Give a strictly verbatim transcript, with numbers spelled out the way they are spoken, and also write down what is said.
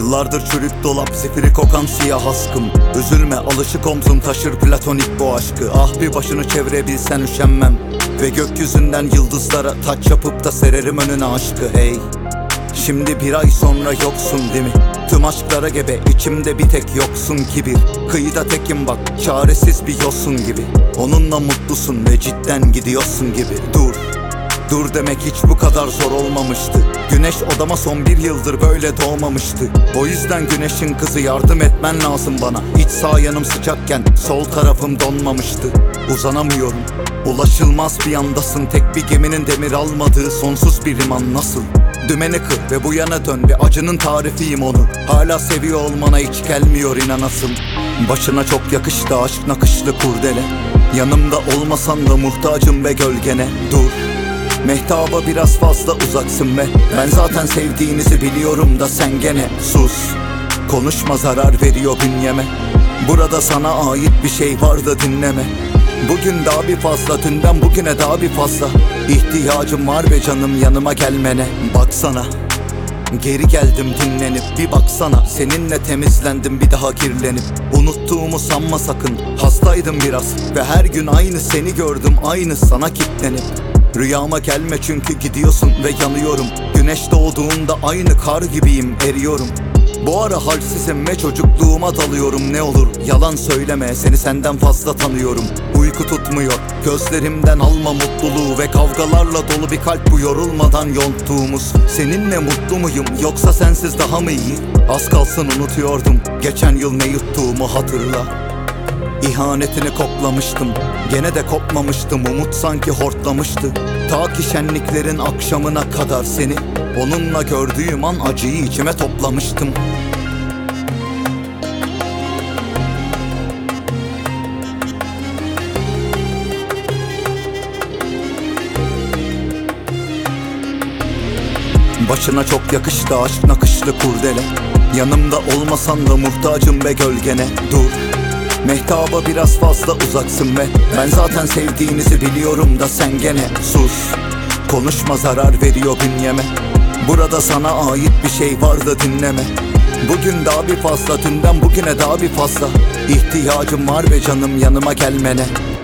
Yıllardır çürük dolap, zifiri kokan siyah askım. Üzülme, alışık omzum taşır platonik bu aşkı. Ah bir başını çevirebilsen üşenmem. Ve gökyüzünden yıldızlara taç yapıp da sererim önüne aşkı. Hey, şimdi bir ay sonra yoksun değil mi? Tüm aşklara gebe, içimde bir tek yoksun kibir. Kıyıda tekim bak, çaresiz bir yosun gibi. Onunla mutlusun ve cidden gidiyorsun gibi. Dur, dur demek hiç bu kadar zor olmamıştı. Güneş odama son bir yıldır böyle doğmamıştı. O yüzden güneşin kızı yardım etmen lazım bana. İç sağ yanım sıcakken sol tarafım donmamıştı. Uzanamıyorum, ulaşılmaz bir yandasın. Tek bir geminin demir almadığı sonsuz bir liman nasıl? Dümeni kır ve bu yana dön, bir acının tarifiyim onu. Hala seviyor olmana hiç gelmiyor inanasım. Başına çok yakıştı aşk nakışlı kurdele. Yanımda olmasan da muhtacım ve gölgene. Dur, mehtaba biraz fazla uzaksın ve ben zaten sevdiğinizi biliyorum da sen gene sus. Konuşma, zarar veriyor bünyeme. Burada sana ait bir şey var da dinleme. Bugün daha bir fazla, dünden bugüne daha bir fazla. İhtiyacım var ve canım yanıma gelmene. Baksana, geri geldim dinlenip. Bir baksana, seninle temizlendim bir daha kirlenip. Unuttuğumu sanma sakın, hastaydım biraz. Ve her gün aynı seni gördüm, aynı sana kilitlenip. Rüyama gelme çünkü gidiyorsun ve yanıyorum. Güneş doğduğunda aynı kar gibiyim, eriyorum. Bu ara halsizim ve çocukluğuma dalıyorum. Ne olur yalan söyleme, seni senden fazla tanıyorum. Uyku tutmuyor, gözlerimden alma mutluluğu. Ve kavgalarla dolu bir kalp bu yorulmadan yonttuğumuz. Seninle mutlu muyum yoksa sensiz daha mı iyi? Az kalsın unutuyordum, geçen yıl ne yuttuğumu hatırla. İhanetini koklamıştım, gene de kopmamıştım. Umut sanki hortlamıştı, ta ki şenliklerin akşamına kadar seni. Onunla gördüğüm an acıyı içime toplamıştım. Başına çok yakıştı aşk nakışlı kurdele. Yanımda olmasan da muhtacım ve gölgene. Dur, mehtaba biraz fazla uzaksın ve ben zaten sevdiğinizi biliyorum da sen gene sus. Konuşma, zarar veriyor bünyeme. Burada sana ait bir şey var da dinleme. Bugün daha bir fazla, dünden bugüne daha bir fazla. İhtiyacım var ve canım yanıma gelmene.